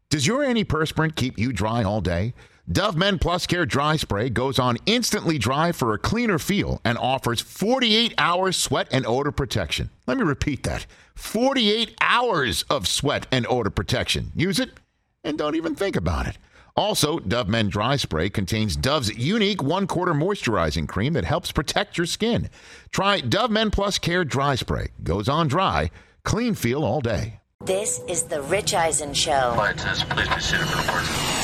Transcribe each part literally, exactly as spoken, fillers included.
Does your antiperspirant keep you dry all day? Dove Men Plus Care Dry Spray goes on instantly dry for a cleaner feel and offers forty-eight hours sweat and odor protection. Let me repeat that. forty-eight hours of sweat and odor protection. Use it and don't even think about it. Also, Dove Men Dry Spray contains Dove's unique one-quarter moisturizing cream that helps protect your skin. Try Dove Men Plus Care Dry Spray. Goes on dry, clean feel all day. This is the Rich Eisen Show. Flight test, please be seated for departure.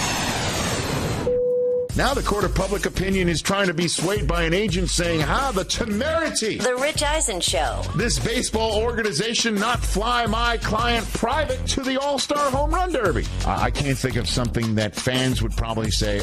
Now the court of public opinion is trying to be swayed by an agent saying, "Ha, the temerity." The Rich Eisen Show. This baseball organization not fly my client private to the All-Star Home Run Derby. Uh, I can't think of something that fans would probably say.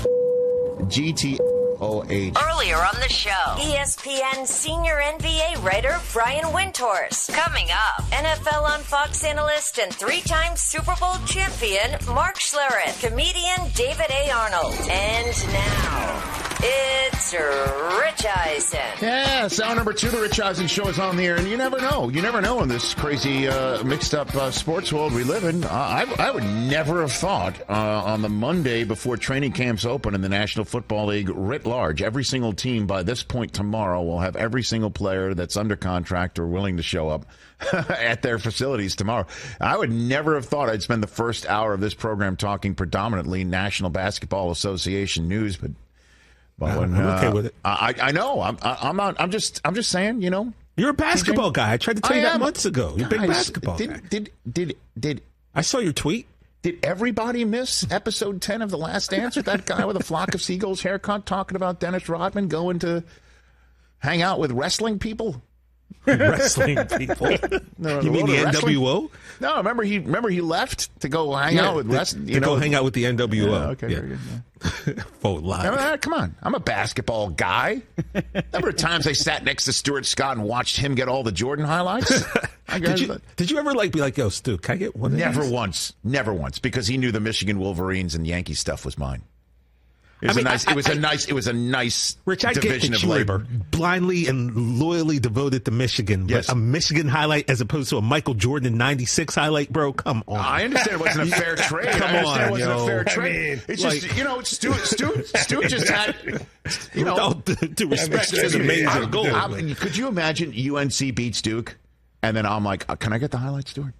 G T O H. Earlier on the show, E S P N senior N B A writer Brian Windhorst. Coming up, N F L on Fox analyst and three-time Super Bowl champion Mark Schlereth, comedian David A. Arnold. And now, it's Rich Eisen. Yeah, sound number two, the Rich Eisen Show is on the air, and you never know. You never know in this crazy, uh, mixed-up uh, sports world we live in. Uh, I, I would never have thought uh, on the Monday before training camps open in the National Football League writ large, every single team by this point tomorrow will have every single player that's under contract or willing to show up at their facilities tomorrow. I would never have thought I'd spend the first hour of this program talking predominantly National Basketball Association news, but But when, I'm okay uh, with it. I, I know. I'm, I'm not. I'm just. I'm just saying. You know. You're a basketball guy. I tried to tell I you that am. months ago. You're a big Guys, basketball did, guy. Did did did I saw your tweet. did everybody miss episode ten of The Last Dance with that guy with a flock of seagulls haircut talking about Dennis Rodman going to hang out with wrestling people? Wrestling people. No, You mean the N W O? No, remember he remember he left to go hang out with to, wrestling. to go hang out with the N W O. Yeah, okay, Yeah. very good. Yeah. Oh, lie. Uh, come on. I'm a basketball guy. Number of times I sat next to Stuart Scott and watched him get all the Jordan highlights. I Did you, did you ever like be like, yo, Stu, can I get one of Never these? once. Never once. Because he knew the Michigan Wolverines and Yankee stuff was mine. It was I mean, a nice. I- it was I- a nice. It was a nice Rich, I get division that of you labor. were blindly and loyally devoted to Michigan, Yes. but a Michigan highlight as opposed to a Michael Jordan ninety-six highlight, bro, come on. I understand it wasn't a fair trade. Come I understand on, it wasn't yo. a fair I trade. mean, it's like- just you know, Stu, Stu, Stu just had you know. With all due due respect to Excuse the me, major I'm- goal. I'm- could you imagine U N C beats Duke, and then I'm like, uh, can I get the highlights, Stuart?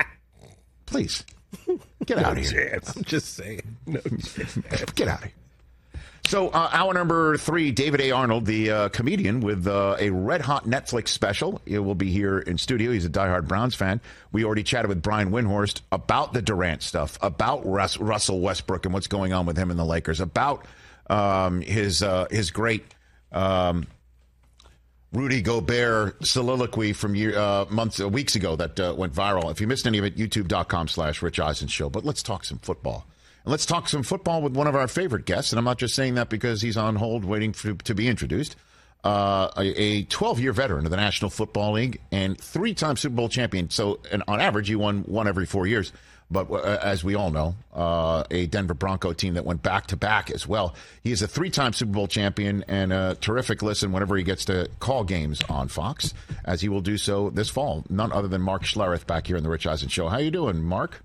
Please get out of here. I'm just saying. No Get out of here. So, uh, hour number three, David A. Arnold, the uh, comedian with uh, a red-hot Netflix special. He will be here in studio. He's a diehard Browns fan. We already chatted with Brian Windhorst about the Durant stuff, about Russ, Russell Westbrook and what's going on with him and the Lakers, about um, his uh, his great um, Rudy Gobert soliloquy from year, uh, months, uh, weeks ago that uh, went viral. If you missed any of it, youtube.com slash Rich Eisen Show. But let's talk some football. And let's talk some football with one of our favorite guests. And I'm not just saying that because he's on hold waiting for, to be introduced. Uh, a twelve-year veteran of the National Football League and three-time Super Bowl champion. So and on average, he won one every four years. But uh, as we all know, uh, a Denver Bronco team that went back-to-back as well. He is a three-time Super Bowl champion and a terrific listen whenever he gets to call games on Fox, as he will do so this fall. None other than Mark Schlereth back here in the Rich Eisen Show. How you doing, Mark?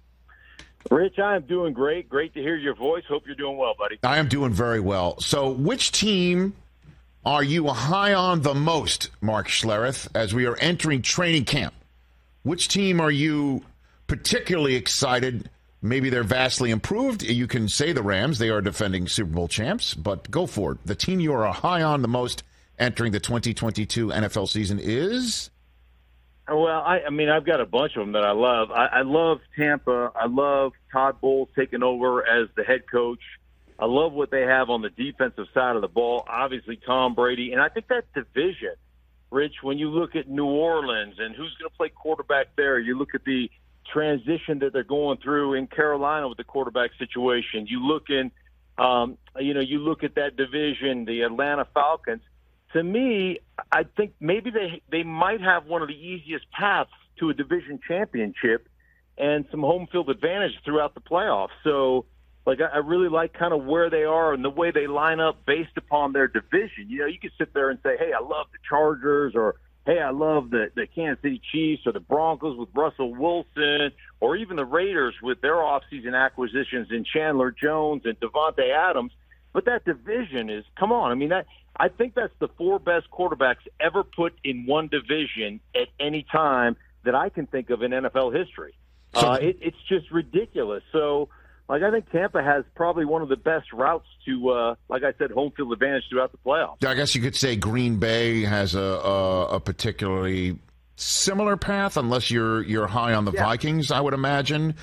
Rich, I am doing great. Great to hear your voice. Hope you're doing well, buddy. I am doing very well. So which team are you high on the most, Mark Schlereth, as we are entering training camp? Which team are you particularly excited? Maybe they're vastly improved. You can say the Rams. They are defending Super Bowl champs, but go for it. The team you are high on the most entering the twenty twenty-two N F L season is? Well, I, I mean, I've got a bunch of them that I love. I, I love Tampa. I love Todd Bowles taking over as the head coach. I love what they have on the defensive side of the ball. Obviously, Tom Brady. And I think that division, Rich, when you look at New Orleans and who's going to play quarterback there, you look at the transition that they're going through in Carolina with the quarterback situation. You look in, um, you know, you look at that division, the Atlanta Falcons. To me, I think maybe they they might have one of the easiest paths to a division championship and some home field advantage throughout the playoffs. So, like, I, I really like kind of where they are and the way they line up based upon their division. You know, you could sit there and say, hey, I love the Chargers or hey, I love the, the Kansas City Chiefs or the Broncos with Russell Wilson, or even the Raiders with their offseason acquisitions in Chandler Jones and Devontae Adams. But that division is, come on, I mean, that I think that's the four best quarterbacks ever put in one division at any time that I can think of in N F L history. So, uh, it, it's just ridiculous. So, like, I think Tampa has probably one of the best routes to, uh, like I said, home field advantage throughout the playoffs. I guess you could say Green Bay has a a, a particularly similar path, unless you're you're high on the Yeah. Vikings, I would imagine.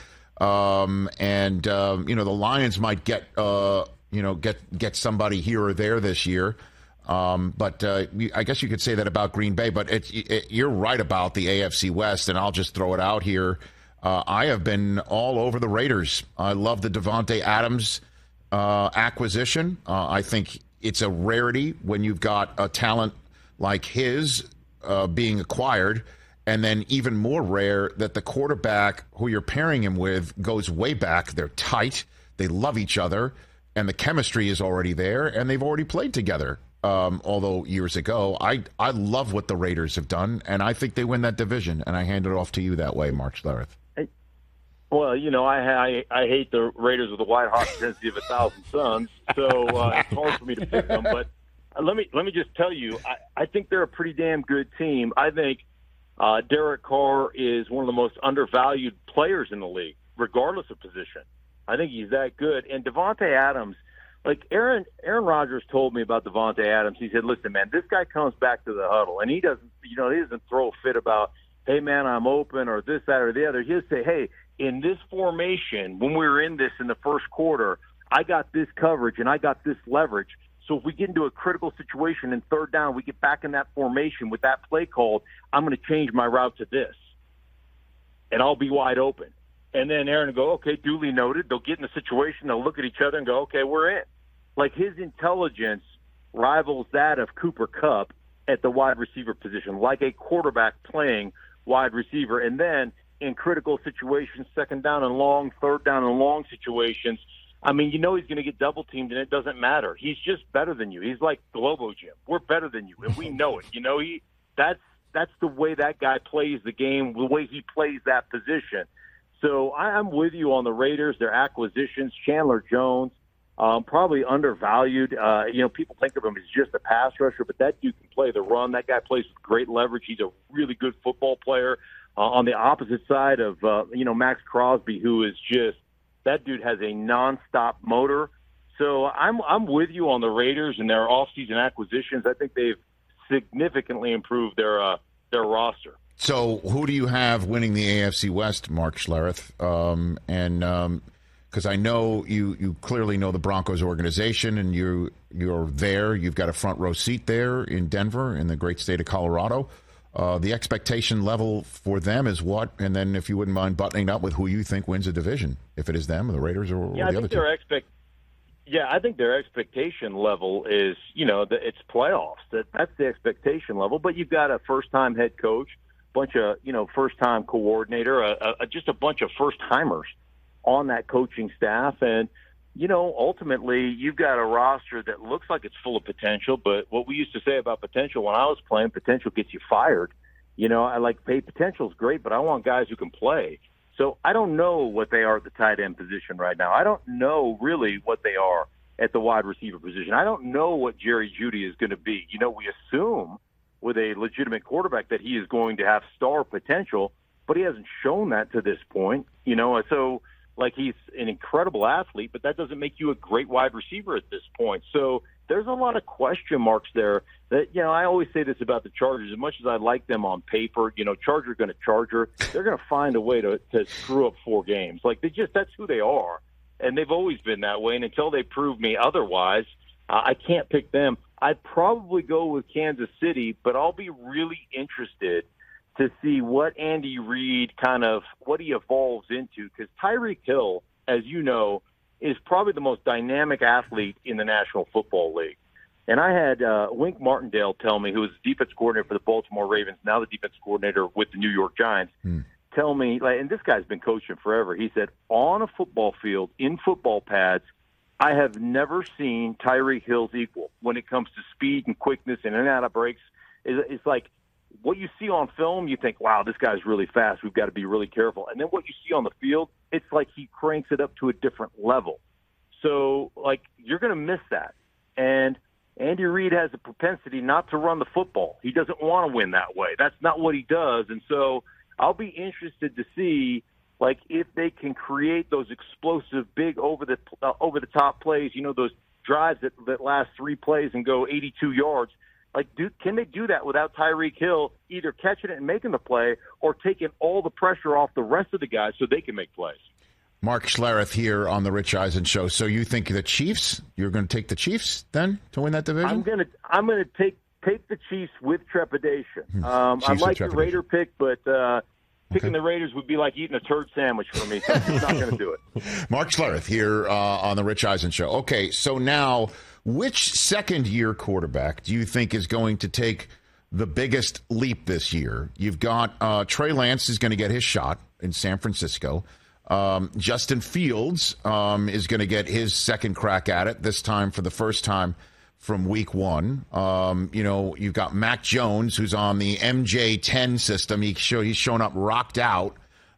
Um, and um, you know, the Lions might get uh, you know get get somebody here or there this year. Um, but uh, I guess you could say that about Green Bay. But it, it, you're right about the A F C West, and I'll just throw it out here. Uh, I have been all over the Raiders. I love the Devontae Adams uh, acquisition. Uh, I think it's a rarity when you've got a talent like his uh, being acquired, and then even more rare that the quarterback who you're pairing him with goes way back. They're tight. They love each other, and the chemistry is already there, and they've already played together. Um, although years ago, I I love what the Raiders have done, and I think they win that division. And I hand it off to you that way, Mark Schlereth. Well, you know, I, I I hate the Raiders with a white hot intensity of a thousand suns, so uh, it's hard for me to pick them. But let me let me just tell you, I, I think they're a pretty damn good team. I think uh, Derek Carr is one of the most undervalued players in the league, regardless of position. I think he's that good. And Devontae Adams, like Aaron Aaron Rodgers told me about Devontae Adams. He said, "Listen, man, this guy comes back to the huddle, and he doesn't, you know, he doesn't throw a fit about, hey, man, I'm open or this, that, or the other. He'll say, hey." In this formation, when we were in this in the first quarter, I got this coverage and I got this leverage. So if we get into a critical situation in third down, we get back in that formation with that play called, I'm going to change my route to this, and I'll be wide open. And then Aaron will go, okay, duly noted. They'll get in the situation. They'll look at each other and go, okay, we're in. Like, his intelligence rivals that of Cooper Kupp at the wide receiver position, like a quarterback playing wide receiver. And then in critical situations, second down and long, third down and long situations, I mean, you know he's going to get double teamed, and it doesn't matter. He's just better than you. He's like Globo Gym. We're better than you, and we know it. You know, he that's that's the way that guy plays the game, the way he plays that position. So I'm with you on the Raiders, their acquisitions. Chandler Jones, um, probably undervalued. Uh, you know, people think of him as just a pass rusher, but that dude can play the run. That guy plays with great leverage. He's a really good football player. Uh, on the opposite side of, uh, you know, Max Crosby, who is just, that dude has a nonstop motor. So I'm I'm with you on the Raiders and their offseason acquisitions. I think they've significantly improved their uh, their roster. So who do you have winning the A F C West, Mark Schlereth? Um, and because um, I know you, you clearly know the Broncos organization, and you you're there. You've got a front row seat there in Denver, in the great state of Colorado. Uh, the expectation level for them is what? And then if you wouldn't mind buttoning up with who you think wins a division, if it is them or the Raiders or, yeah, or the I think other their two. Expect- yeah, I think their expectation level is, you know, the, it's playoffs. That That's the expectation level. But you've got a first-time head coach, bunch of, you know, first-time coordinator, a, a, just a bunch of first-timers on that coaching staff. And, you know, ultimately you've got a roster that looks like it's full of potential, but what we used to say about potential when I was playing, potential gets you fired. You know, I like, pay potential is great, but I want guys who can play. So I don't know what they are at the tight end position right now. I don't know really what they are at the wide receiver position. I don't know what Jerry Jeudy is going to be. You know, we assume with a legitimate quarterback that he is going to have star potential, but he hasn't shown that to this point. You know, so like, he's an incredible athlete, but that doesn't make you a great wide receiver at this point. So there's a lot of question marks there that, you know, I always say this about the Chargers. As much as I like them on paper, you know, Charger going to Charger, they're going to find a way to, to screw up four games. Like, they just, that's who they are. And they've always been that way. And until they prove me otherwise, uh, I can't pick them. I'd probably go with Kansas City, but I'll be really interested to see what Andy Reid kind of, what he evolves into. Because Tyreek Hill, as you know, is probably the most dynamic athlete in the National Football League. And I had uh, Wink Martindale tell me, who was the defense coordinator for the Baltimore Ravens, now the defense coordinator with the New York Giants, hmm. tell me, like, and this guy's been coaching forever, he said, on a football field, in football pads, I have never seen Tyreek Hill's equal when it comes to speed and quickness and in and out of breaks. It's like, what you see on film, you think, wow, this guy's really fast. We've got to be really careful. And then what you see on the field, it's like he cranks it up to a different level. So, like, you're going to miss that. And Andy Reid has a propensity not to run the football. He doesn't want to win that way. That's not what he does. And so I'll be interested to see, like, if they can create those explosive, big over the uh, over the top plays. You know, those drives that, that last three plays and go eighty-two yards. Like, do, can they do that without Tyreek Hill either catching it and making the play or taking all the pressure off the rest of the guys so they can make plays? Mark Schlereth here on the Rich Eisen Show. So you think the Chiefs? You're going to take the Chiefs then to win that division? I'm going to I'm going to take take the Chiefs with trepidation. Um, I like the Raider pick, but uh, picking okay. the Raiders would be like eating a turd sandwich for me. So I'm not going to do it. Mark Schlereth here uh, on the Rich Eisen Show. Okay, so now which second-year quarterback do you think is going to take the biggest leap this year? You've got uh, Trey Lance is going to get his shot in San Francisco. Um, Justin Fields um, is going to get his second crack at it, this time for the first time from week one. Um, you know, you've got Mac Jones, who's on the M J ten system. He show, he's shown up rocked out.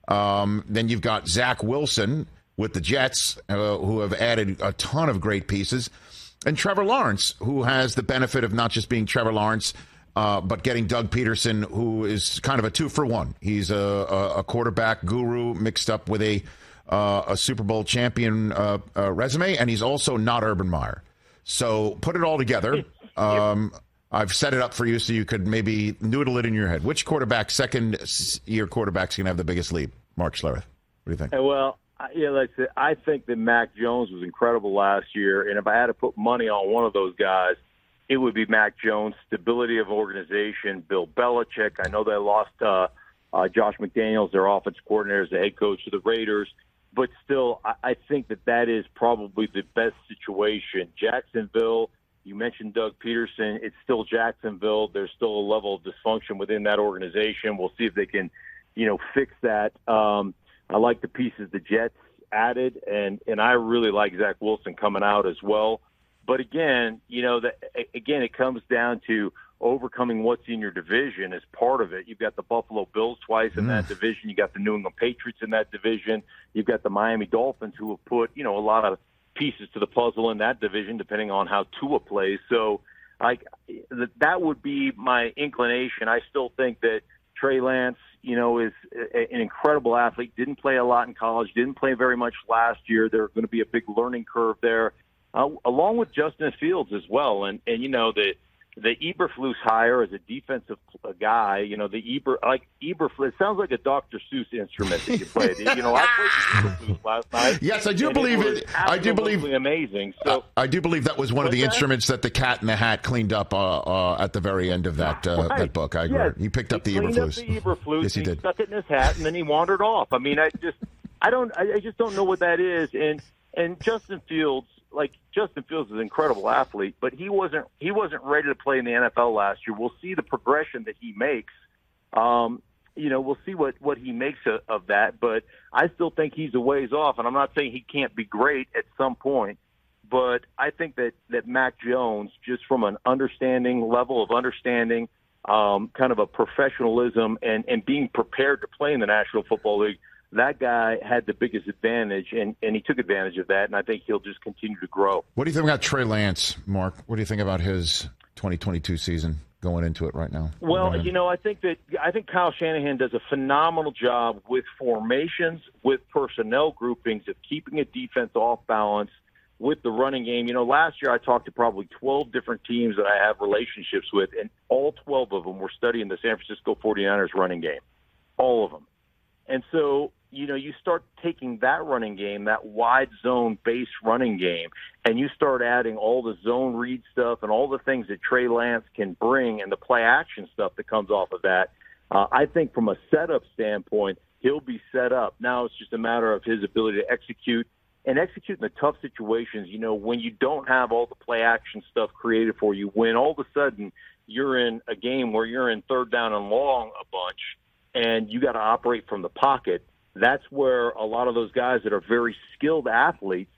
Um, then you've got Zach Wilson with the Jets, uh, who have added a ton of great pieces. And Trevor Lawrence, who has the benefit of not just being Trevor Lawrence, Uh, but getting Doug Peterson, who is kind of a two for one. He's a, a, a quarterback guru mixed up with a uh, a Super Bowl champion uh, uh, resume, and he's also not Urban Meyer. So put it all together. Um, I've set it up for you so you could maybe noodle it in your head. Which quarterback, second year quarterback's going to have the biggest leap? Mark Schlereth. What do you think? Well, yeah, like I said, I think that Mac Jones was incredible last year, and if I had to put money on one of those guys, it would be Mac Jones. Stability of organization, Bill Belichick. I know they lost uh, uh, Josh McDaniels, their offensive coordinator, as the head coach of the Raiders. But still, I, I think that that is probably the best situation. Jacksonville, you mentioned Doug Peterson. It's still Jacksonville. There's still a level of dysfunction within that organization. We'll see if they can, you know, fix that. Um, I like the pieces the Jets added, and, and I really like Zach Wilson coming out as well. But again, you know, that again, it comes down to overcoming what's in your division as part of it. You've got the Buffalo Bills twice in mm. that division. You got the New England Patriots in that division. You've got the Miami Dolphins, who have put, you know, a lot of pieces to the puzzle in that division, depending on how Tua plays. So, like, that would be my inclination. I still think that Trey Lance, you know, is an incredible athlete. Didn't play a lot in college. Didn't play very much last year. There's going to be a big learning curve there. Uh, along with Justin Fields as well. And, and you know, the the Eberflus hire as a defensive guy, you know, the Eber, like Eberflus, it sounds like a Doctor Seuss instrument that you played. You know, I played Eberflus last night. Yes, I do believe it. it I do believe amazing. So I, I do believe that was one of the that? instruments that the Cat in the Hat cleaned up uh, uh, at the very end of that uh, right. that book. I agree. Yes. He picked up he the Eberflus. Up the Eberflus. Yes, he, he did. Stuck it in his hat and then he wandered off. I mean, I just, I don't, I just don't know what that is. And and Justin Fields. Like Justin Fields is an incredible athlete, but he wasn't he wasn't ready to play in the N F L last year. We'll see the progression that he makes. Um, you know, we'll see what, what he makes of, of that. But I still think he's a ways off, and I'm not saying he can't be great at some point. But I think that, that Mac Jones, just from an understanding level of understanding, um, kind of a professionalism, and, and being prepared to play in the National Football League, that guy had the biggest advantage, and, and he took advantage of that, and I think he'll just continue to grow. What do you think about Trey Lance, Mark? What do you think about his twenty twenty-two season going into it right now? Well, you know, I think that I think Kyle Shanahan does a phenomenal job with formations, with personnel groupings, of keeping a defense off balance with the running game. You know, last year I talked to probably twelve different teams that I have relationships with, and all twelve of them were studying the San Francisco forty-niners running game, all of them. And so, you know, you start taking that running game, that wide zone base running game, and you start adding all the zone read stuff and all the things that Trey Lance can bring and the play action stuff that comes off of that. Uh, I think from a setup standpoint, he'll be set up. Now it's just a matter of his ability to execute and execute in the tough situations. You know, when you don't have all the play action stuff created for you, when all of a sudden you're in a game where you're in third down and long a bunch, and you got to operate from the pocket, that's where a lot of those guys that are very skilled athletes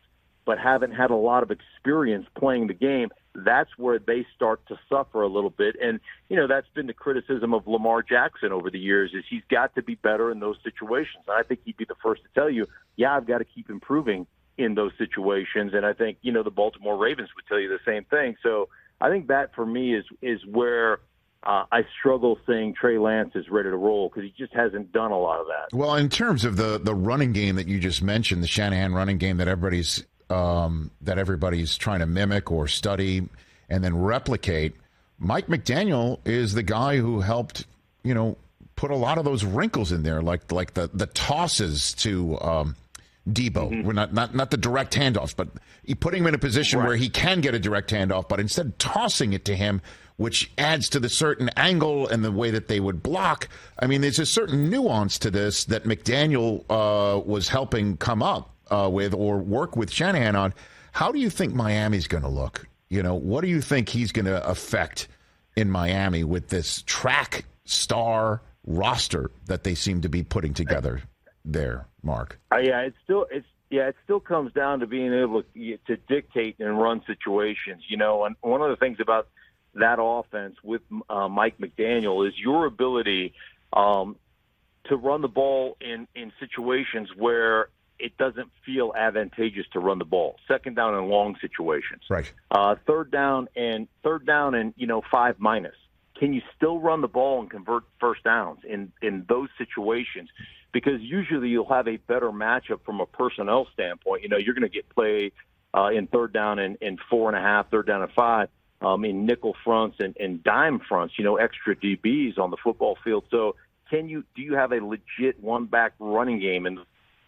but haven't had a lot of experience playing the game, that's where they start to suffer a little bit. And, you know, that's been the criticism of Lamar Jackson over the years, is he's got to be better in those situations. And I think he'd be the first to tell you, yeah, I've got to keep improving in those situations. And I think, you know, the Baltimore Ravens would tell you the same thing. So I think that for me is, is where uh, I struggle saying Trey Lance is ready to roll, because he just hasn't done a lot of that. Well, in terms of the, the running game that you just mentioned, the Shanahan running game that everybody's Um, that everybody's trying to mimic or study and then replicate, Mike McDaniel is the guy who helped, you know, put a lot of those wrinkles in there, like like the, the tosses to um, Debo. Mm-hmm. We're not, not not the direct handoffs, but he putting him in a position right. where he can get a direct handoff, but instead tossing it to him, which adds to the certain angle and the way that they would block. I mean, there's a certain nuance to this that McDaniel uh, was helping come up Uh, with or work with Shanahan on. How do you think Miami's going to look? You know, what do you think he's going to affect in Miami with this track star roster that they seem to be putting together there, Mark? Uh, yeah, it's still it's yeah, it still comes down to being able to, to dictate and run situations. You know, and one of the things about that offense with uh, Mike McDaniel is your ability um, to run the ball in in situations where it doesn't feel advantageous to run the ball. Second down and long situations. Right. Uh, third down and third down and, you know, five minus. Can you still run the ball and convert first downs in, in those situations? Because usually you'll have a better matchup from a personnel standpoint. You know, you're going to get play uh, in third down and, and four and a half, third down and five, um, in nickel fronts and, and dime fronts, you know, extra D Bs on the football field. So can you, do you have a legit one back running game? And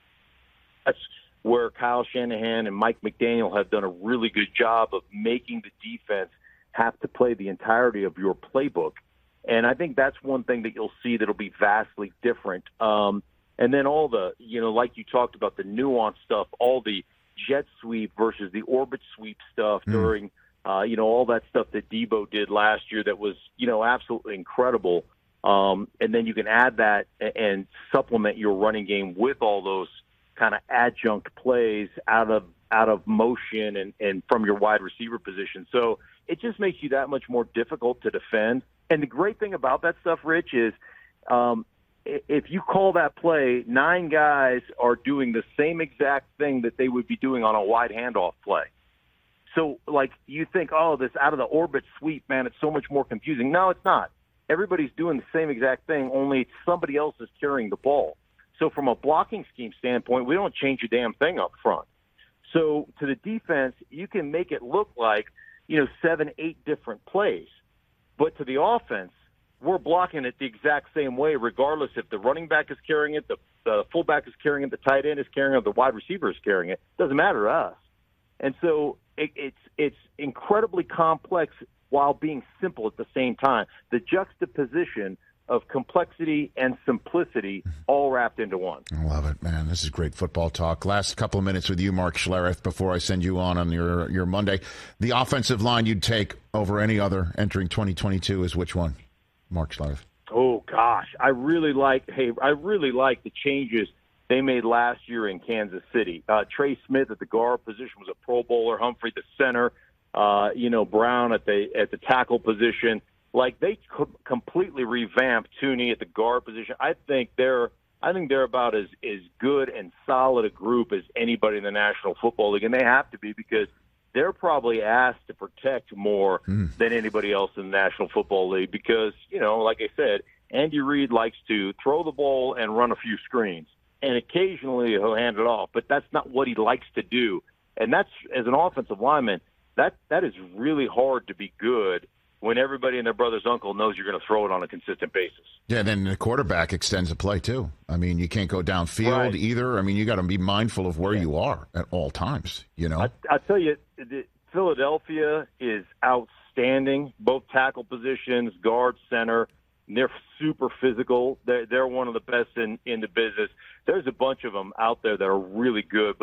that's where Kyle Shanahan and Mike McDaniel have done a really good job of making the defense have to play the entirety of your playbook. And I think that's one thing that you'll see that'll be vastly different. Um, and then all the, you know, like you talked about, the nuance stuff, all the jet sweep versus the orbit sweep stuff mm. during, uh, you know, all that stuff that Debo did last year that was, you know, absolutely incredible. Um, and then you can add that and supplement your running game with all those kind of adjunct plays out of out of motion and, and from your wide receiver position. So it just makes you that much more difficult to defend. And the great thing about that stuff, Rich, is um, if you call that play, nine guys are doing the same exact thing that they would be doing on a wide handoff play. So, like, you think, oh, this out of the orbit sweep, man, it's so much more confusing. No, it's not. Everybody's doing the same exact thing, only somebody else is carrying the ball. So from a blocking scheme standpoint, we don't change a damn thing up front. So to the defense, you can make it look like, you know, seven, eight different plays. But to the offense, we're blocking it the exact same way, regardless if the running back is carrying it, the, the fullback is carrying it, the tight end is carrying it, the wide receiver is carrying it. It doesn't matter to us. And so it, it's it's incredibly complex while being simple at the same time. The juxtaposition of complexity and simplicity all wrapped into one. I love it, man. This is great football talk. Last couple of minutes with you, Mark Schlereth, before I send you on on your, your Monday. The offensive line you'd take over any other entering twenty twenty-two is which one, Mark Schlereth? Oh, gosh. I really like, hey, I really like the changes they made last year in Kansas City. Uh, Trey Smith at the guard position was a Pro Bowler. Humphrey, the center. Uh, you know, Brown at the at the tackle position. Like, they co- completely revamped Tooney at the guard position. I think they're I think they're about as, as good and solid a group as anybody in the National Football League, and they have to be because they're probably asked to protect more mm. than anybody else in the National Football League because, you know, like I said, Andy Reid likes to throw the ball and run a few screens, and occasionally he'll hand it off, but that's not what he likes to do. And that's, as an offensive lineman, that that is really hard to be good when everybody and their brother's uncle knows you're going to throw it on a consistent basis. Yeah, then the quarterback extends the play, too. I mean, you can't go downfield right. either. I mean, you got to be mindful of where yeah. you are at all times, you know? I, I tell you, the, Philadelphia is outstanding, both tackle positions, guard, center. They're super physical. They're, they're one of the best in, in the business. There's a bunch of them out there that are really good, but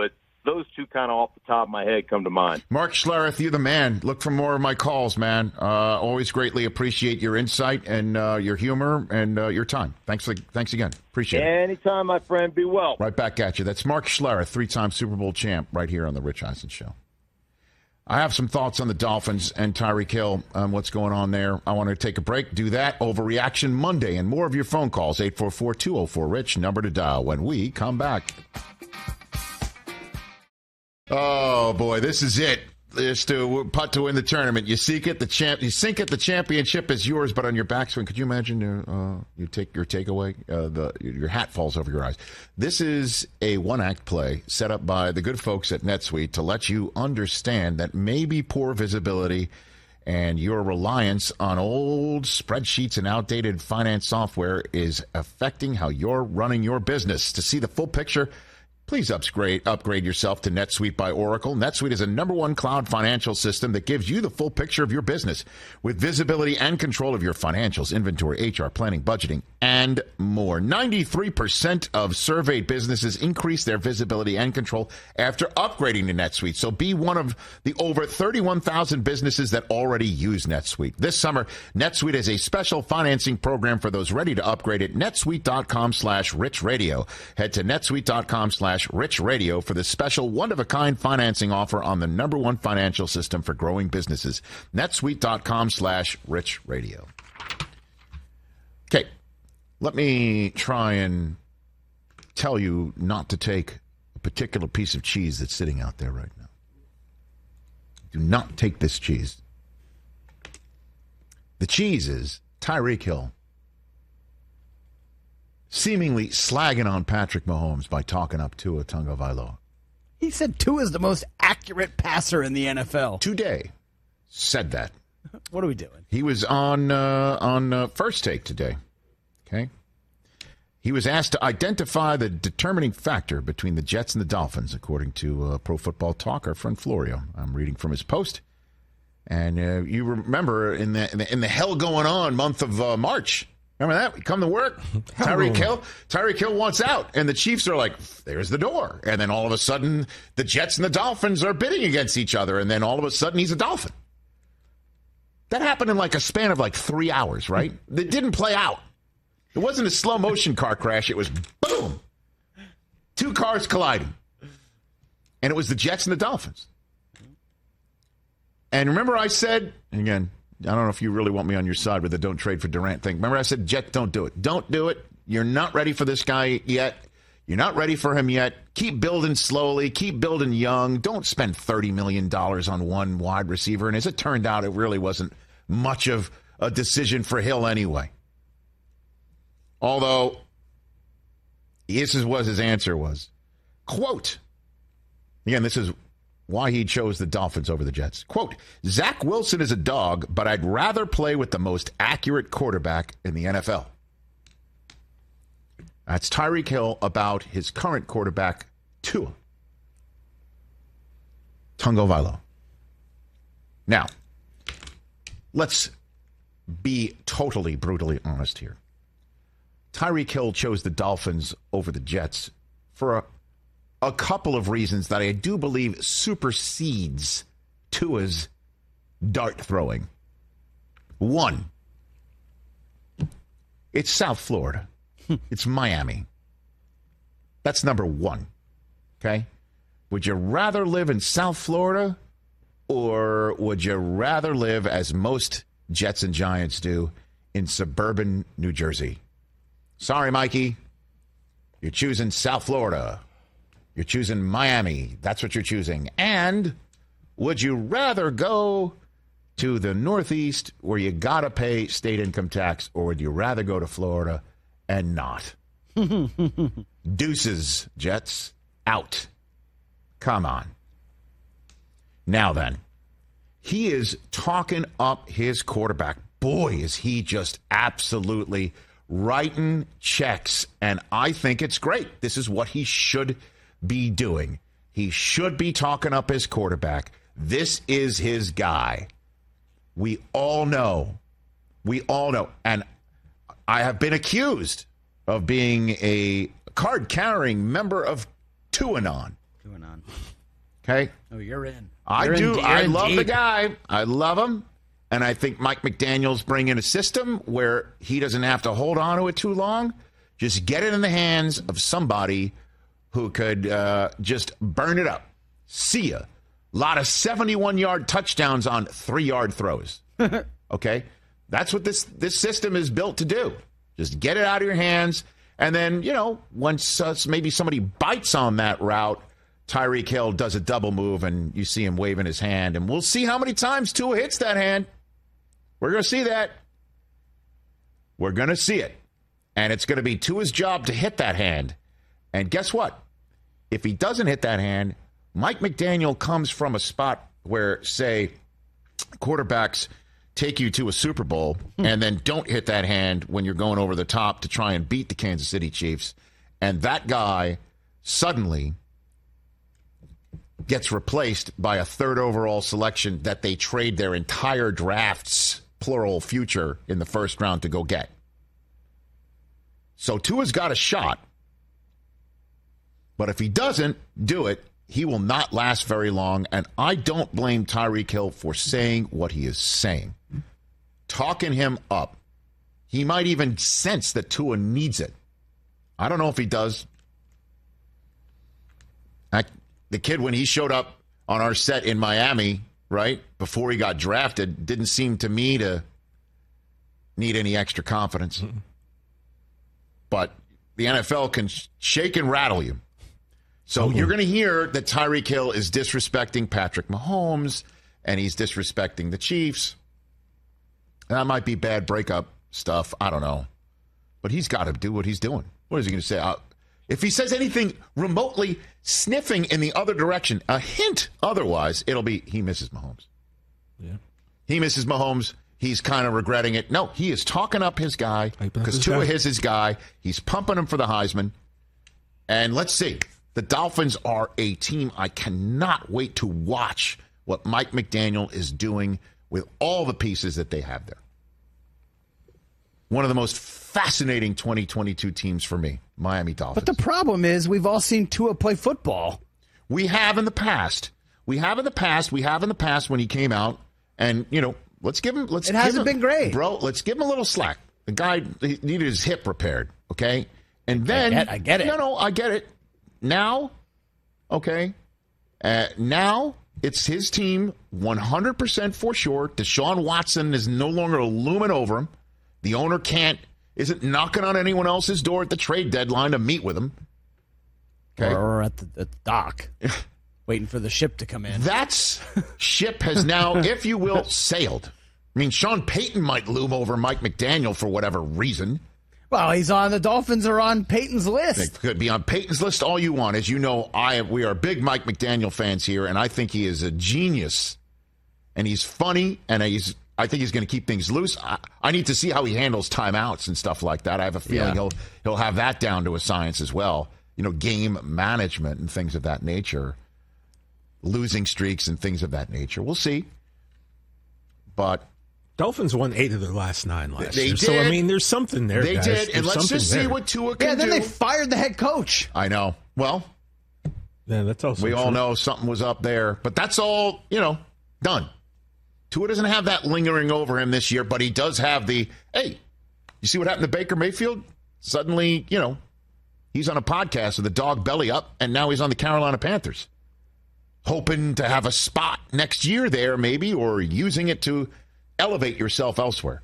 those two kind of off the top of my head come to mind. Mark Schlereth, you're the man. Look for more of my calls, man. Uh, always greatly appreciate your insight and uh, your humor and uh, your time. Thanks, thanks again. Appreciate it. Anytime, my friend. Be well. Right back at you. That's Mark Schlereth, three-time Super Bowl champ, right here on the Rich Eisen Show. I have some thoughts on the Dolphins and Tyreek Hill, um, what's going on there. I want to take a break, do that, Overreaction Monday, and more of your phone calls, eight four four, two oh four, RICH, number to dial when we come back. Oh, boy, this is it. Just to putt to win the tournament. You seek it, the champ. You sink it, the championship is yours, but on your backswing. Could you imagine uh, you take your takeaway? Uh, the your hat falls over your eyes. This is a one-act play set up by the good folks at NetSuite to let you understand that maybe poor visibility and your reliance on old spreadsheets and outdated finance software is affecting how you're running your business. To see the full picture, please upgrade, upgrade yourself to NetSuite by Oracle. NetSuite is a number one cloud financial system that gives you the full picture of your business with visibility and control of your financials, inventory, H R, planning, budgeting, and more. ninety-three percent of surveyed businesses increase their visibility and control after upgrading to NetSuite. So be one of the over thirty-one thousand businesses that already use NetSuite. This summer, NetSuite is a special financing program for those ready to upgrade at netsuite.com slash rich radio. Head to netsuite.com slash Rich Radio for the special one-of-a-kind financing offer on the number one financial system for growing businesses. netsuite.com slash Rich Radio. Okay, let me try and tell you not to take a particular piece of cheese that's sitting out there right now. Do not take this cheese. The cheese is Tyreek Hill seemingly slagging on Patrick Mahomes by talking up Tua Tagovailoa. He said Tua is the most accurate passer in the N F L. Today said that. What are we doing? He was on uh, on uh, First Take today. Okay. He was asked to identify the determining factor between the Jets and the Dolphins, according to uh, Pro Football Talk, our friend Florio. I'm reading from his post. And uh, you remember in the, in the in the hell going on month of uh, March. Remember that? We come to work. Tyreek Hill, Tyreek Hill wants out. And the Chiefs are like, there's the door. And then all of a sudden, the Jets and the Dolphins are bidding against each other. And then all of a sudden, he's a Dolphin. That happened in like a span of like three hours, right? It didn't play out. It wasn't a slow motion car crash. It was boom. Two cars colliding. And it was the Jets and the Dolphins. And remember I said, again, I don't know if you really want me on your side with the don't trade for Durant thing. Remember I said, Jets, don't do it. Don't do it. You're not ready for this guy yet. You're not ready for him yet. Keep building slowly. Keep building young. Don't spend thirty million dollars on one wide receiver. And as it turned out, it really wasn't much of a decision for Hill anyway. Although, this is what his answer was. Quote, again, this is why he chose the Dolphins over the Jets. Quote, Zach Wilson is a dog, but I'd rather play with the most accurate quarterback in the N F L. That's Tyreek Hill about his current quarterback, Tua Tagovailoa. Now, let's be totally, brutally honest here. Tyreek Hill chose the Dolphins over the Jets for a A couple of reasons that I do believe supersedes Tua's dart throwing. One, it's South Florida. It's Miami. That's number one. Okay? Would you rather live in South Florida or would you rather live, as most Jets and Giants do, in suburban New Jersey? Sorry, Mikey. You're choosing South Florida. You're choosing Miami. That's what you're choosing. And would you rather go to the Northeast where you got to pay state income tax, or would you rather go to Florida and not? Deuces, Jets, out. Come on. Now then, he is talking up his quarterback. Boy, is he just absolutely writing checks, and I think it's great. This is what he should be doing. He should be talking up his quarterback. This is his guy. We all know. We all know. And I have been accused of being a card-carrying member of TuaNon. Going on. Okay? Oh, you're in. I You're do. in, I in love deep. the guy. I love him. And I think Mike McDaniel's bringing a system where he doesn't have to hold on to it too long. Just get it in the hands of somebody who could uh, just burn it up. See ya. A lot of seventy-one-yard touchdowns on three-yard throws. Okay? That's what this, this system is built to do. Just get it out of your hands. And then, you know, once uh, maybe somebody bites on that route, Tyreek Hill does a double move and you see him waving his hand. And we'll see how many times Tua hits that hand. We're going to see that. We're going to see it. And it's going to be Tua's job to hit that hand. And guess what? If he doesn't hit that hand, Mike McDaniel comes from a spot where, say, quarterbacks take you to a Super Bowl and then don't hit that hand when you're going over the top to try and beat the Kansas City Chiefs. And that guy suddenly gets replaced by a third overall selection that they trade their entire draft's plural future in the first round to go get. So Tua's got a shot. But if he doesn't do it, he will not last very long. And I don't blame Tyreek Hill for saying what he is saying. Talking him up. He might even sense that Tua needs it. I don't know if he does. I, the kid, when he showed up on our set in Miami, right, before he got drafted, didn't seem to me to need any extra confidence. Mm-hmm. But the N F L can sh- shake and rattle you. So mm-hmm. you're going to hear that Tyreek Hill is disrespecting Patrick Mahomes, and he's disrespecting the Chiefs. That might be bad breakup stuff. I don't know. But he's got to do what he's doing. What is he going to say? Uh, if he says anything remotely sniffing in the other direction, a hint otherwise, it'll be he misses Mahomes. Yeah. He misses Mahomes. He's kind of regretting it. No, he is talking up his guy because Tua is his guy. He's pumping him for the Heisman. And let's see. The Dolphins are a team I cannot wait to watch what Mike McDaniel is doing with all the pieces that they have there. One of the most fascinating twenty twenty-two teams for me, Miami Dolphins. But the problem is we've all seen Tua play football. We have in the past. We have in the past. We have in the past when he came out. And, you know, let's give him. Let's it give hasn't him, been great. Bro, let's give him a little slack. The guy he needed his hip repaired, okay? And then. I get, I get it. No, no, I get it. Now, okay, uh, now it's his team one hundred percent for sure. Deshaun Watson is no longer looming over him. The owner can't, isn't knocking on anyone else's door at the trade deadline to meet with him. Okay. Or at the, at the dock, waiting for the ship to come in. That's ship has now, if you will, sailed. I mean, Sean Payton might loom over Mike McDaniel for whatever reason. Well, he's on the Dolphins are on Peyton's list. It could be on Peyton's list all you want. As you know, I we are big Mike McDaniel fans here, and I think he is a genius. And he's funny, and he's I think he's going to keep things loose. I, I need to see how he handles timeouts and stuff like that. I have a feeling Yeah. he'll he'll have that down to a science as well. You know, game management and things of that nature, losing streaks and things of that nature. We'll see. But Dolphins won eight of their last nine last They year. did. So, I mean, there's something there, they guys. did, There's and let's something just see there. what Tua can Yeah, then do. they fired the head coach. I know. Well, Yeah, that's also we true. all know something was up there, but that's all, you know, done. Tua doesn't have that lingering over him this year, but he does have the, hey, you see what happened to Baker Mayfield? Suddenly, you know, he's on a podcast with a dog belly up, and now he's on the Carolina Panthers. Hoping to have a spot next year there, maybe, or using it to elevate yourself elsewhere.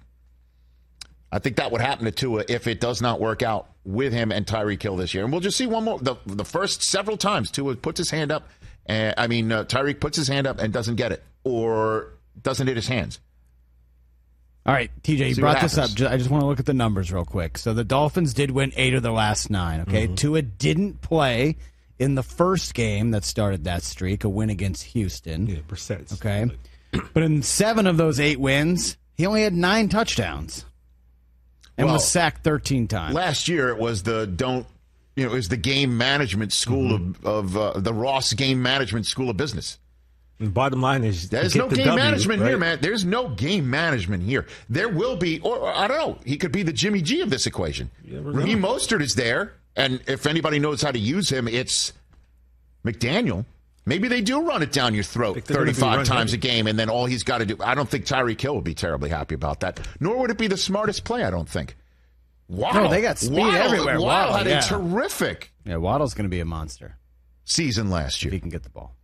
I think that would happen to Tua if it does not work out with him and Tyreek Hill this year. And we'll just see one more. The, the first several times Tua puts his hand up, and I mean, uh, Tyreek puts his hand up and doesn't get it, or doesn't hit his hands. All right, T J, you See brought what this up. happens. Ju- I just want to look at the numbers real quick. So the Dolphins did win eight of their last nine, okay? Mm-hmm. Tua didn't play in the first game that started that streak, a win against Houston. Yeah, percent. Okay. But in seven of those eight wins, he only had nine touchdowns and Well, was sacked thirteen times. Last year it was the don't, you know, it was the game management school Mm-hmm. of, of uh, the Ross game management school of business. And bottom line is, There's get no the game W, management here, right? man. There's no game management here. There will be, or, or I don't know, he could be the Jimmy G of this equation. You never Raheem know. Mostert is there, and if anybody knows how to use him, it's McDaniel, maybe they do run it down your throat thirty-five times a game, and then all he's got to do. I don't think Tyreek Hill would be terribly happy about that, nor would it be the smartest play, I don't think. Wow. No, they got speed Waddle, everywhere. Waddle, Waddle had yeah. a terrific Yeah, Waddle's going to be a monster season last year. if he can get the ball.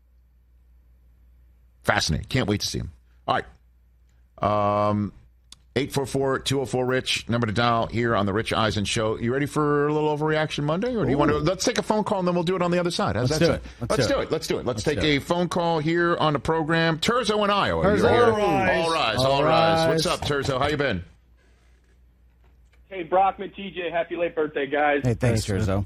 Fascinating. Can't wait to see him. All right. Um, eight four four, two oh four, Rich, number to dial here on the Rich Eisen Show. You ready for a little overreaction Monday? Or do you Ooh. want to? Let's take a phone call and then we'll do it on the other side. How's Let's that do sound? it. Let's, Let's do, do it. it. Let's do it. Let's, Let's take do a it. phone call here on the program. Terzo in Iowa. Terzo. You're here. All rise. All rise. All, All rise. rise. What's up, Terzo? How you been? Hey, Brockman, T J, happy late birthday, guys. Hey, thanks, Terzo.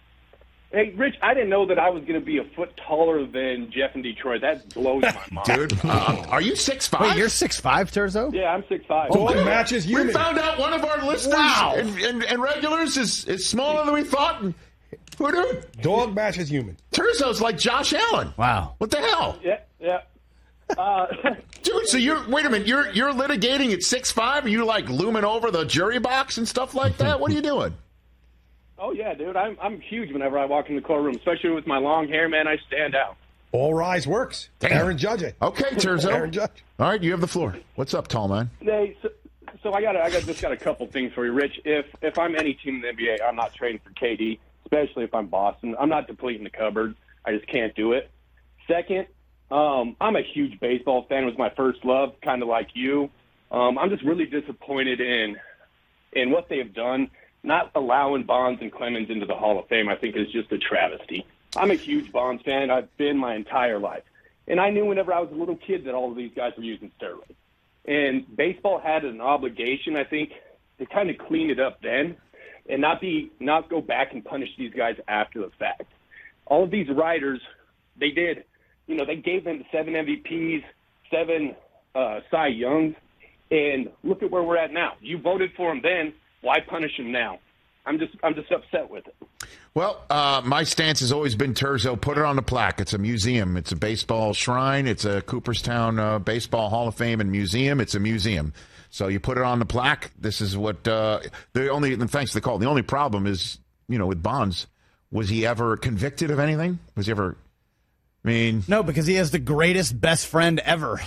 Hey, Rich, I didn't know that I was going to be a foot taller than Jeff in Detroit. That blows my mind. Dude, uh, are you six five? Wait, you're six five, Terzo? Yeah, I'm six five. Dog matches human. We found out one of our listeners Wow. and, and, and regulars is, is smaller than we thought. And who knew? Dog matches human. Terzo's like Josh Allen. Wow. What the hell? Yeah, yeah. Uh, Dude, so you're wait a minute, you're you're litigating at six five? Are you like looming over the jury box and stuff like that? What are you doing? oh, yeah, dude. I'm I'm huge whenever I walk in the courtroom, especially with my long hair, man. I stand out. All rise works. Damn. Aaron Judge it. Okay, Terzo. Aaron Judge. All right, you have the floor. What's up, tall man? Hey, so, so I got I got just got a couple things for you, Rich. If if I'm any team in the N B A, I'm not trading for K D, especially if I'm Boston. I'm not depleting the cupboard. I just can't do it. Second, um, I'm a huge baseball fan. It was my first love, kind of like you. Um, I'm just really disappointed in in what they have done. Not allowing Bonds and Clemens into the Hall of Fame, I think, is just a travesty. I'm a huge Bonds fan. I've been my entire life. And I knew whenever I was a little kid that all of these guys were using steroids. And baseball had an obligation, I think, to kind of clean it up then and not be not go back and punish these guys after the fact. All of these writers, they did, you know, they gave them seven M V Ps, seven uh, Cy Youngs, and look at where we're at now. You voted for them then. Why punish him now? I'm just I'm just upset with it. Well, uh, my stance has always been Terzo. Put it on the plaque. It's a museum. It's a baseball shrine. It's a Cooperstown uh, Baseball Hall of Fame and museum. It's a museum. So you put it on the plaque. This is what uh, the only. And thanks for the call. The only problem is, you know, with Bonds, was he ever convicted of anything? Was he ever? I mean, No, because he has the greatest best friend ever.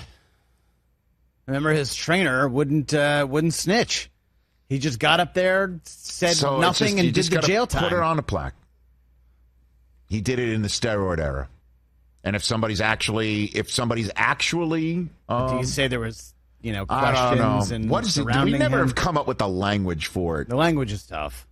Remember, his trainer wouldn't uh, wouldn't snitch. He just got up there, said so it's nothing, just- and you did just the gotta jail time. Put it on the plaque. He did it in the steroid era. And if somebody's actually, if somebody's actually, um, Do you say there was, you know, I don't know. questions and What is it? We surrounding never him? have come up with the language for it. The language is tough.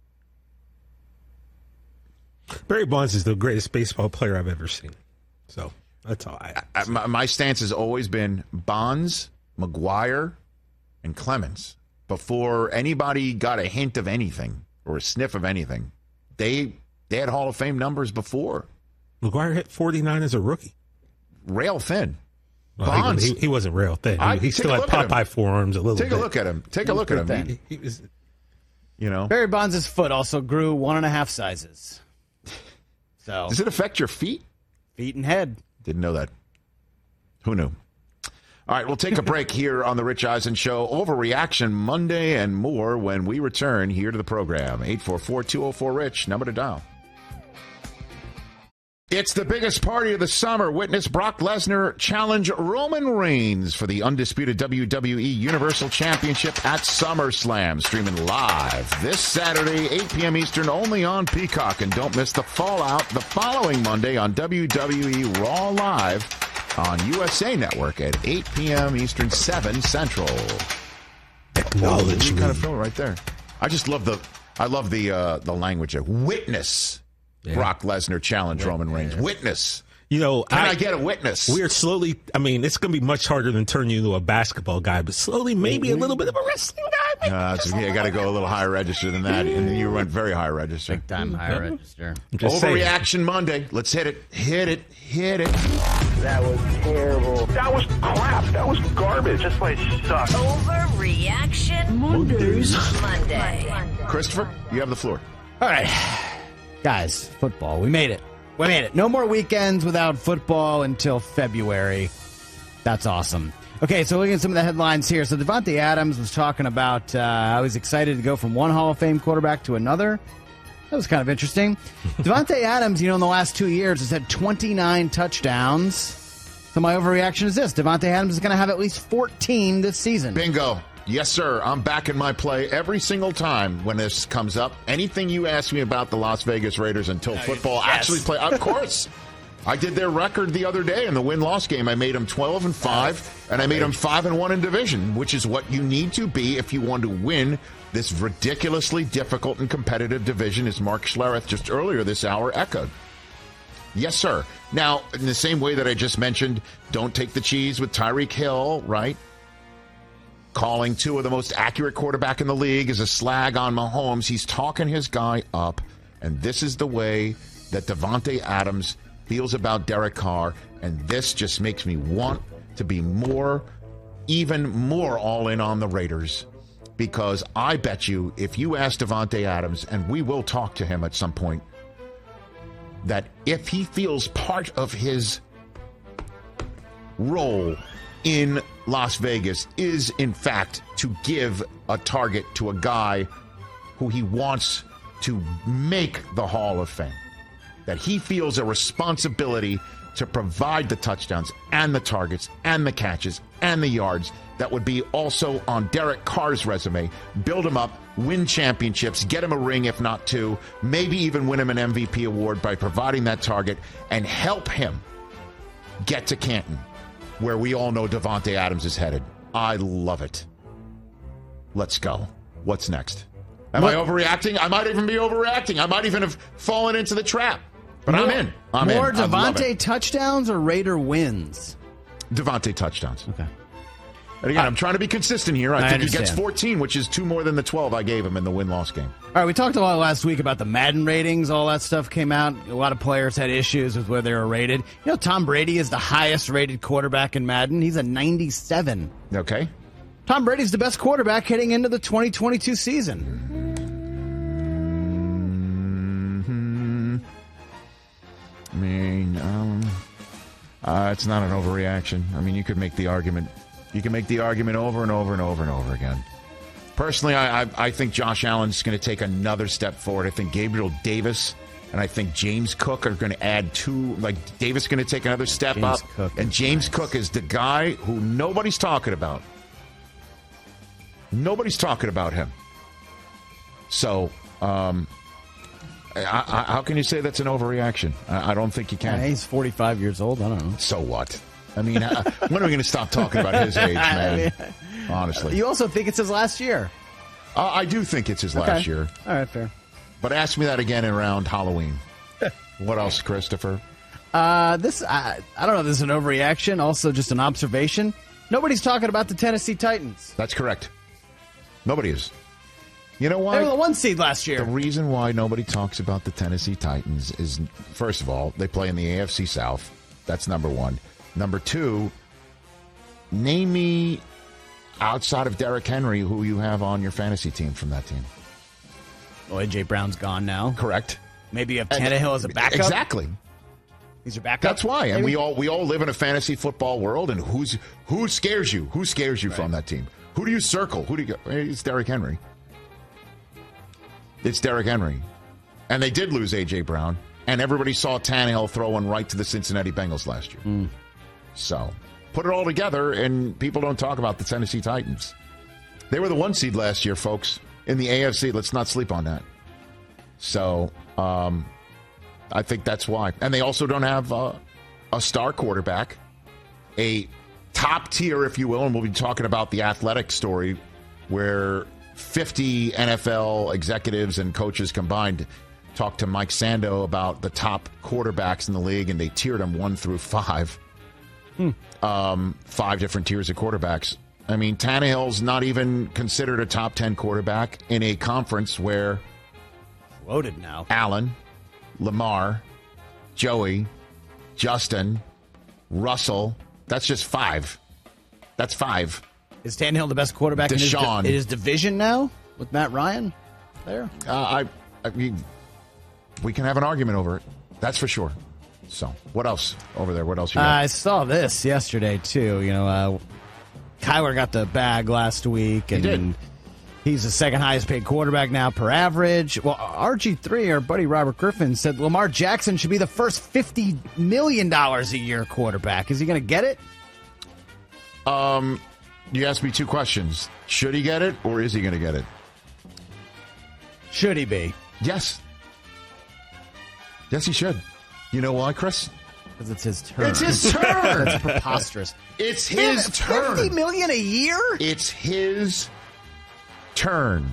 Barry Bonds is the greatest baseball player I've ever seen. So that's all I. I my, my stance has always been Bonds, McGuire, and Clemens. Before anybody got a hint of anything or a sniff of anything, they they had Hall of Fame numbers before. McGuire hit forty-nine as a rookie. Rail thin. Well, Bonds. He, he, he wasn't real thin. He, I- he take still a had look at him. Popeye forearms a little Take bit. a look at him. Take a look at him. pretty He- He, he was, you know, Barry Bonds' foot also grew one and a half sizes. So does it affect your feet? feet and head. Didn't know that. Who knew? All right, we'll take a break here on the Rich Eisen Show. Overreaction Monday and more when we return here to the program. eight four four, two oh four, RICH, number to dial. It's the biggest party of the summer. Witness Brock Lesnar challenge Roman Reigns for the undisputed W W E Universal Championship at SummerSlam. Streaming live this Saturday, eight p.m. Eastern, only on Peacock. And don't miss the fallout the following Monday on W W E Raw Live on U S A Network at eight p.m. Eastern, seven Central. Acknowledge You me. kind of feel it right there. I just love the I love the uh, the language of witness. Brock Lesnar challenge Roman Reigns. Witness. You know, Can I, I get a witness? We are slowly. I mean, it's going to be much harder than turn you into a basketball guy, but slowly, maybe a little bit of a wrestling guy. Uh, so you got to go a little higher register than that, and you went very high register. Big time higher register. I'm just saying. Overreaction Monday. Let's hit it. Hit it. Hit it. That was terrible. That was crap. That was garbage. This place sucks. Overreaction Mondays. Monday. Christopher, you have the floor. All right. Guys, football. We made it. We made it. No more weekends without football until February. That's awesome. Okay, so looking at some of the headlines here. So Devontae Adams was talking about uh, how he's excited to go from one Hall of Fame quarterback to another. That was kind of interesting. Devontae Adams, you know, in the last two years has had twenty-nine touchdowns. So my overreaction is this. Devontae Adams is going to have at least fourteen this season. Bingo. Yes, sir. I'm back in my play every single time when this comes up. Anything you ask me about the Las Vegas Raiders until football yes. actually play, of course. I did their record the other day in the win-loss game. I made them twelve and five, and I made them five and one in division, which is what you need to be if you want to win this ridiculously difficult and competitive division, as Mark Schlereth just earlier this hour echoed. Yes, sir. Now, in the same way that I just mentioned, don't take the cheese with Tyreek Hill, right? Calling two of the most accurate quarterback in the league is a slag on Mahomes. He's talking his guy up, and this is the way that Devontae Adams feels about Derek Carr, and this just makes me want to be more, even more all in on the Raiders, because I bet you if you ask Devontae Adams, and we will talk to him at some point, that if he feels part of his role in Las Vegas is, in fact, to give a target to a guy who he wants to make the Hall of Fame, that he feels a responsibility to provide the touchdowns and the targets and the catches and the yards that would be also on Derek Carr's resume, build him up, win championships, get him a ring if not two, maybe even win him an M V P award by providing that target, and help him get to Canton, where we all know Devontae Adams is headed. I love it. Let's go. What's next? Am what? I overreacting? I might even be overreacting. I might even have fallen into the trap. But more, I'm in. I'm more in. Devontae touchdowns or Raider wins? Devontae touchdowns. Okay. And again, uh, I'm trying to be consistent here. I, I think understand. He gets fourteen, which is two more than the twelve I gave him in the win-loss game. All right, we talked a lot last week about the Madden ratings. All that stuff came out. A lot of players had issues with where they were rated. You know, Tom Brady is the highest-rated quarterback in Madden. He's a ninety-seven. Okay. Tom Brady's the best quarterback heading into the twenty twenty-two season. I mean, um, uh, it's not an overreaction. I mean, you could make the argument. You can make the argument over and over and over and over again. Personally, I, I, I think Josh Allen's going to take another step forward. I think Gabriel Davis and I think James Cook are going to add two. Like, Davis is going to take another step James up. Cook and James nice. Cook is the guy who nobody's talking about. Nobody's talking about him. So, um... I, I, how can you say that's an overreaction? I, I don't think you can. Yeah, he's forty-five years old. I don't know. So what? I mean, uh, when are we going to stop talking about his age, man? Honestly. You also think it's his last year? Uh, I do think it's his okay. last year. All right, fair. But ask me that again around Halloween. What else, Christopher? Uh, this I, I don't know if this is an overreaction. Also, just an observation. Nobody's talking about the Tennessee Titans. That's correct. Nobody is. You know why? They were the one seed last year. The reason why nobody talks about the Tennessee Titans is, first of all, they play in the A F C South. That's number one. Number two, name me, outside of Derrick Henry, who you have on your fantasy team from that team. Well, A J. Brown's gone now. Correct. Maybe you have Tannehill as a backup. Exactly. He's your backup. That's why. And Maybe. we all we all live in a fantasy football world, and who's who scares you? Who scares you right. from that team? Who do you circle? Who do you go? It's Derrick Henry. It's Derrick Henry. And they did lose A J. Brown, and everybody saw Tannehill throw one right to the Cincinnati Bengals last year. Mm. So, put it all together, and people don't talk about the Tennessee Titans. They were the one seed last year, folks, in the A F C. Let's not sleep on that. So, um, I think that's why. And they also don't have uh, a star quarterback, a top tier, if you will, and we'll be talking about the Athletic story where fifty N F L executives and coaches combined talked to Mike Sando about the top quarterbacks in the league, and they tiered them one through five. Hmm. Um, five different tiers of quarterbacks. I mean, Tannehill's not even considered a top ten quarterback in a conference where loaded now. Allen, Lamar, Joey, Justin, Russell. That's just five. That's five. Is Tannehill the best quarterback in his, di- in his division now with Matt Ryan there? Uh, I, I mean, we can have an argument over it. That's for sure. So, what else over there? What else you got? Uh, I saw this yesterday, too. You know, uh, Kyler got the bag last week. And, he did. He's the second highest paid quarterback now per average. Well, R G three, our buddy Robert Griffin, said Lamar Jackson should be the first fifty million dollars a year quarterback. Is he going to get it? Um, you asked me two questions. Should he get it, or is he going to get it? Should he be? Yes. Yes, he should. You know why, Chris? Because it's his turn. It's his turn. That's preposterous. It's his Man, turn. fifty million dollars a year? It's his turn.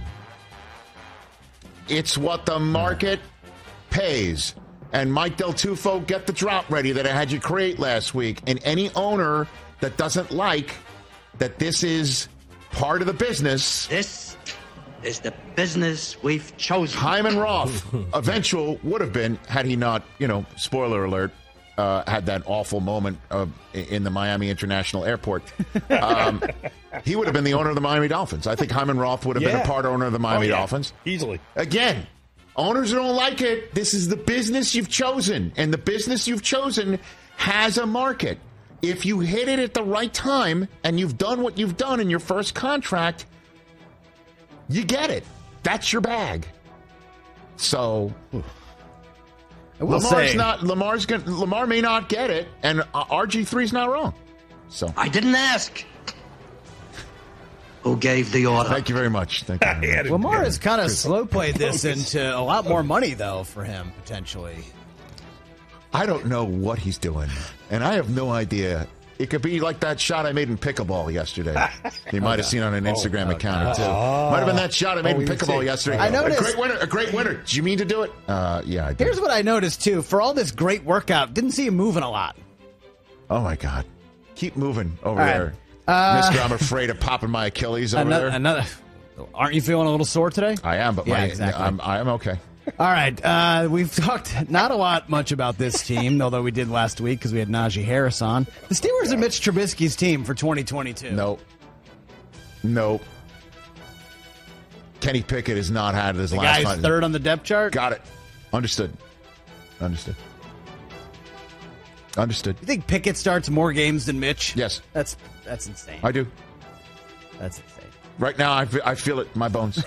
It's what the market pays. And Mike Del Tufo, get the drop ready that I had you create last week. And any owner that doesn't like that this is part of the business. This is the business we've chosen. Hyman Roth, eventual would have been, had he not, you know, spoiler alert, uh, had that awful moment of, in the Miami International Airport. Um, he would have been the owner of the Miami Dolphins. I think Hyman Roth would have Yeah. been a part owner of the Miami Oh, yeah. Dolphins. Easily. Again, owners who don't like it, this is the business you've chosen. And the business you've chosen has a market. If you hit it at the right time and you've done what you've done in your first contract, you get it. That's your bag. So I will Lamar's say, not Lamar's going Lamar may not get it, and uh, R G three's not wrong. So I didn't ask. Who gave the order? thank you very much. Thank you. Very much. Lamar has kind of slow played this into a lot more money, though, for him, potentially. I don't know what he's doing, and I have no idea. It could be like that shot I made in pickleball yesterday. You might have seen on an Instagram account or two. Might have been that shot I made Oh, in we pickleball see. yesterday. I noticed- A great winner. A great winner. Did you mean to do it? Uh, yeah, I did. Here's what I noticed, too. For all this great workout, didn't see him moving a lot. Oh, my God. Keep moving over All right. there. Uh, Mister I'm afraid of popping my Achilles over Another, there. another. Aren't you feeling a little sore today? I am, but Yeah, my, exactly. I'm, I'm okay. All right. Uh, we've talked not a lot much about this team, although we did last week because we had Najee Harris on. The Steelers are Mitch Trubisky's team for twenty twenty-two. No. No. Kenny Pickett has not had his The last guy's night. third on the depth chart. Got it. Understood. Understood. Understood. You think Pickett starts more games than Mitch? Yes. That's that's insane. I do. That's insane. Right now, I fe- I feel it in my bones.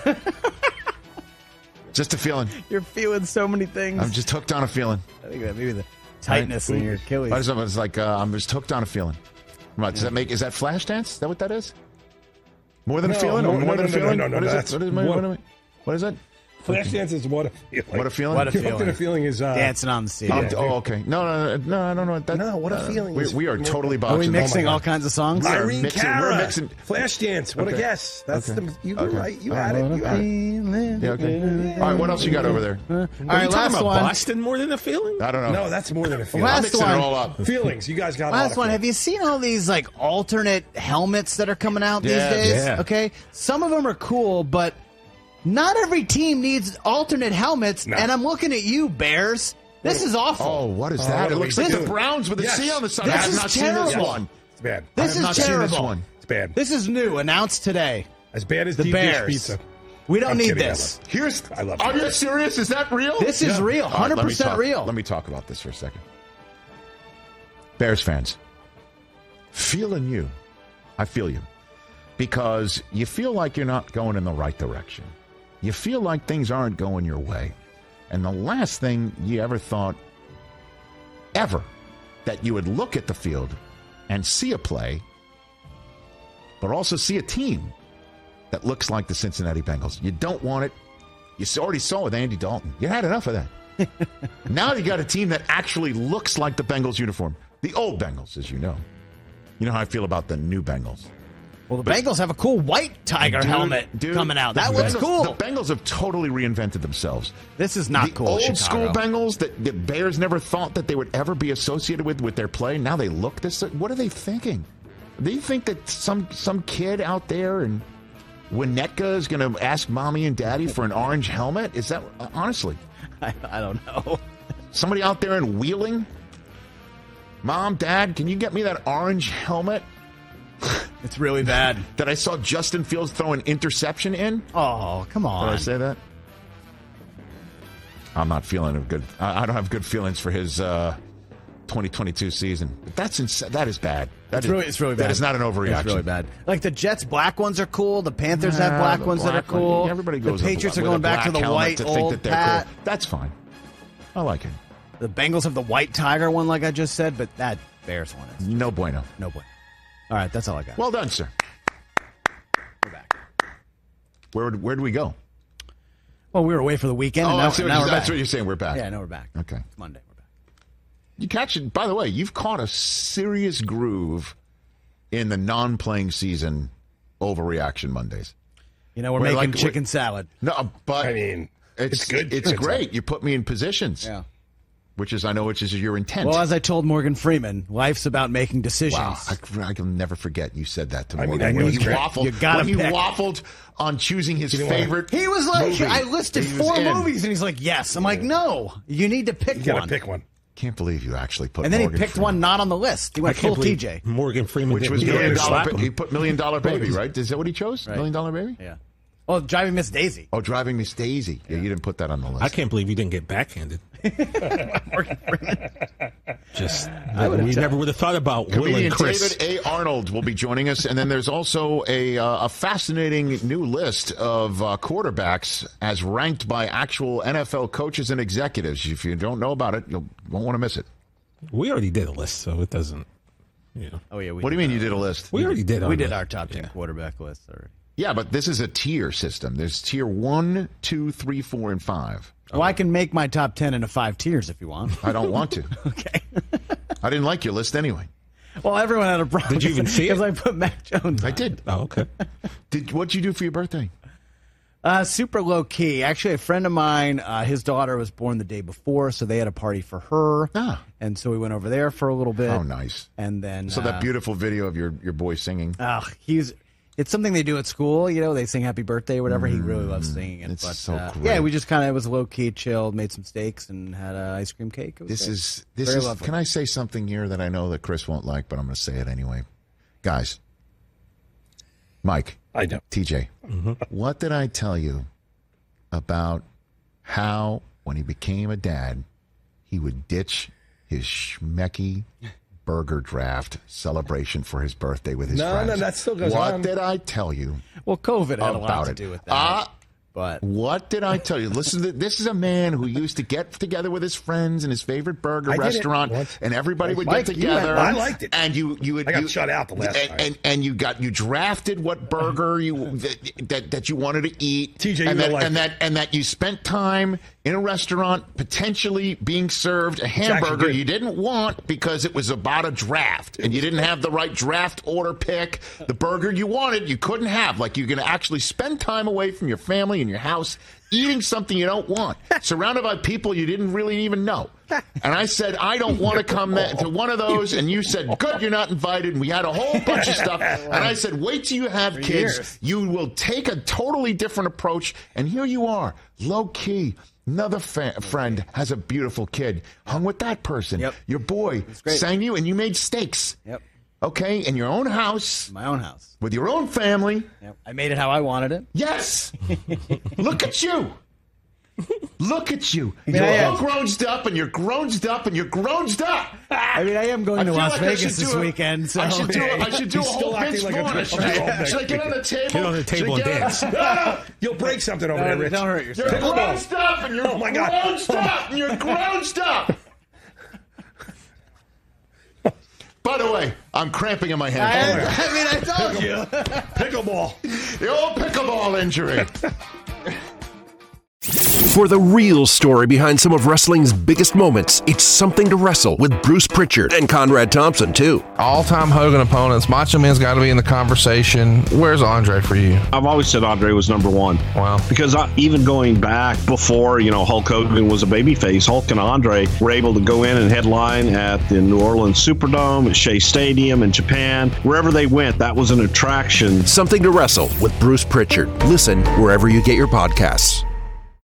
Just a feeling. You're feeling so many things. I'm just hooked on a feeling. I think that maybe the tightness in your Achilles. I just, it's like uh, I'm just hooked on a feeling. Right, does that make? Is that flash dance? Is that what that is? More than No, a feeling, or no, more no, than a no, no, feeling? no, no, What is that's it? What is, my, what- what, am I- what is it? Flashdance is what a feeling. What a feeling. What a Hooked on feeling. a feeling is uh, Dancing on the sea. I'm- oh, okay. No, no, no, no, I don't know. That, No, what a uh, feeling We, is- we are totally Are boxing. we mixing Oh my all God. kinds of songs? are Irene mixing- Cara. we're mixing- Flashdance. What Okay. a guess. That's Okay. the you Okay. were right. You All had right. it. You had it. Yeah, okay. All right, what else you got over there? All Are right, you talking last about one. Boston more than a feeling? I don't know. No, that's more than a feeling. Last I'm mixing one. it all up. Feelings. You guys got a lot Last of one. feelings. Have you seen all these like alternate helmets that are coming out Yeah, these days? yeah. Okay, some of them are cool, but not every team needs alternate helmets. No. And I'm looking at you, Bears. This is awful. Oh, what is Oh, that? what it are looks we like the doing? Browns with a Yes. C on the side. This I have is not seen this terrible. one. It's bad. I This have is not terrible. seen this one. It's bad. This is new, announced today. As bad as The deep dish Bears. pizza. We don't I'm need kidding, I this. Here's. I love Are it. you serious? Is that real? This is Yeah. real, All right, hundred let me percent talk- real. Let me talk about this for a second. Bears fans, feeling you. I feel you. Because you feel like you're not going in the right direction. You feel like things aren't going your way. And the last thing you ever thought, ever, that you would look at the field and see a play, but also see a team that looks like the Cincinnati Bengals. You don't want it. You already saw it with Andy Dalton. You had enough of that. Now you got a team that actually looks like the Bengals uniform. The old Bengals, as you know. You know how I feel about the new Bengals. Well, the Bengals have a cool white tiger Dude, helmet dude, coming out. the That looks Bengals- cool. The Bengals have totally reinvented themselves. This is not the cool. old Chicago. school Bengals that the Bears never thought that they would ever be associated with with their play. Now they look this. What are they thinking? Do you think that some some kid out there in Winnetka is going to ask mommy and daddy for an orange helmet? Is that honestly? I, I don't know. Somebody out there in Wheeling? Mom, Dad, can you get me that orange helmet It's really bad. that I saw Justin Fields throw an interception in? Oh, come Did I on. say that? I'm not feeling a good. I I don't have good feelings for his uh, twenty twenty-two season. That's ins- that is bad. That It's is, really, it's really bad. That is not an overreaction. It's really bad. Like the Jets' black ones are cool. The Panthers have Nah, black the ones that are black one- cool. Everybody goes The with Patriots with are a going back to black the helmet white to think old that they're pat. cool. That's fine. I like it. The Bengals have the white tiger one, like I just said, but that Bears one is No bueno. no bueno. All right, that's all I got. Well done, sir. We're back. Where where do we go? Well, we were away for the weekend, Oh, and now, I see what now you- we're that's back. what you're saying. We're back. Yeah, now we're back. Okay. It's Monday. We're back. You catch it. By the way, you've caught a serious groove in the non-playing season overreaction Mondays. You know, we're Wait, making like- chicken salad. No, but I mean, it's, it's good It's chicken great. salad. You put me in positions. Yeah. Which is, I know, which is your intent. Well, as I told Morgan Freeman, life's about making decisions. Wow, I, I can never forget you said that to I mean, Morgan. I know when it's he great. waffled, You gotta when he pick. waffled on choosing his You know what? favorite. He was like, movie I listed that he was four in. movies, and he's like, yes. I'm like, no, you need to pick You got one. to pick one. Can't believe you actually put. And then Morgan he picked Freeman. one not on the list. He I went can't full T believe J. Morgan Freeman which didn't was go million and dollar. slap Ba- him. he put Million Dollar Baby, right? Is that what he chose? Right. Million Dollar Baby. Yeah. Oh, Driving Miss Daisy. Oh, Driving Miss Daisy. Yeah, you didn't put that on the list. I can't believe you didn't get backhanded. Morgan Freeman. Just I would've we t- never would have thought about Will Comedian and Chris. David A. Arnold will be joining us, and then there's also a uh, a fascinating new list of uh, quarterbacks as ranked by actual N F L coaches and executives. If you don't know about it, you won't want to miss it. We already did a list, so it doesn't. You know, Oh, yeah. We What do did you mean that. you did a list? we already did. We our did list. our top ten Yeah. quarterback list already. Yeah, but this is a tier system. There's tier one, two, three, four, and five. Well, I can make my top ten into five tiers if you want. I don't want to. Okay. I didn't like your list anyway. Well, everyone had a problem. Did you even see it? Because I put Mac Jones I on. did. Oh, okay. Did what'd you do for your birthday? Uh, super low key. Actually, a friend of mine, uh, his daughter was born the day before, so they had a party for her. Ah. And so we went over there for a little bit. Oh, nice. And then. So uh, that beautiful video of your, your boy singing. Uh, he's. It's something they do at school, you know. They sing "Happy Birthday" or whatever. He really loves singing it. it's but, so uh, great. Yeah, we just kind of it was low key, chilled, made some steaks, and had an ice cream cake. It was This great. is this Very is. lovely. Can I say something here that I know that Chris won't like, but I'm going to say it anyway, guys. Mike, I know. T J, what did I tell you about how when he became a dad, he would ditch his schmecky burger draft celebration for his birthday with his No, friends? no, that still goes what on. did I tell you Well, COVID had a lot about to it? do with that. Ah, but what did I tell you? Listen, to, this is a man who used to get together with his friends in his favorite burger I did it restaurant, once. and everybody would Mike, get you went together. once. I liked it. and you you would I got you, shut out the last and, time. and and you got you drafted what burger you that that, that you wanted to eat, T J, and you that don't like and it. that and that you spent time in a restaurant potentially being served a hamburger good. you didn't want because it was about a draft and you didn't have the right draft order pick. The burger you wanted you couldn't have. Like you're going to actually spend time away from your family and your house eating something you don't want, surrounded by people you didn't really even know. And I said, I don't want to come to one of those. And you said, good, you're not invited. And we had a whole bunch of stuff. And I said, wait till you have kids. years. You will take a totally different approach. And here you are, low key. Another fa- friend has a beautiful kid. Hung with that person. Yep. Your boy great. sang you, and you made steaks. Yep. Okay, in your own house, my own house. with your own family. Yep. I made it how I wanted it. Yes. Look at you. Look at you. mean, You're I all am- growned up, and you're growned up, and you're growned up. I mean, I am going I to feel Las like I Vegas should this do a- weekend. So I should do. A, I should do a He's whole still acting Vince like a Vaughn. Should, twelve-year-old I- should I get on the table? Get on the table Should I and get dance. on- You'll break something over No, there, Rich. don't hurt You're yourself. Pickleball. grown up, and you're Oh, my God. grown up, and you're grown up. By the way, I'm cramping in my I, hand. I mean, I told you. Pickleball. The old pickleball injury. For the real story behind some of wrestling's biggest moments, it's Something to Wrestle with Bruce Pritchard and Conrad Thompson, too. All-time Hogan opponents, Macho Man's got to be in the conversation. Where's Andre for you? I've always said Andre was number one. Wow. Because I, even going back before, you know, Hulk Hogan was a babyface, Hulk and Andre were able to go in and headline at the New Orleans Superdome, at Shea Stadium in Japan. Wherever they went, that was an attraction. Something to Wrestle with Bruce Pritchard. Listen wherever you get your podcasts.